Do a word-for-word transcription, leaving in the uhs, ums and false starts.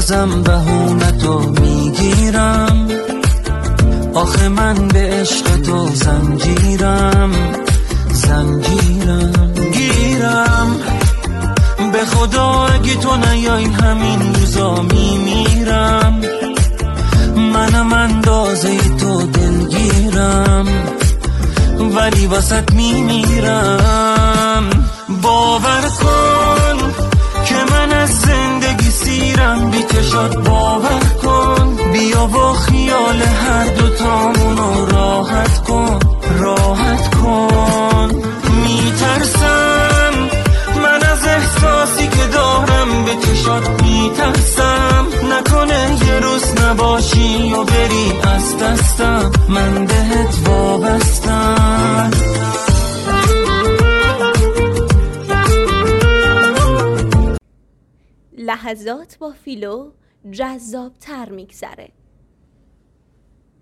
بازم بهونتو میگیرم، آخه من به عشق تو زنجیرم زنجیرم گیرم. به خدا اگه تو نیای همین روزا میمیرم، منم اندازه تو دلگیرم ولی واسط میمیرم. باور کن که من از زندگی سیرم، بی چشات باور کن، بیا با خیال هر دوتامونو راحت کن راحت کن. میترسم من از احساسی که دارم، به چشات میترسم نکنه یه روز نباشی و بری از دستم، من بهت وابستم. لحظات با فیلو جذاب تر میگذره.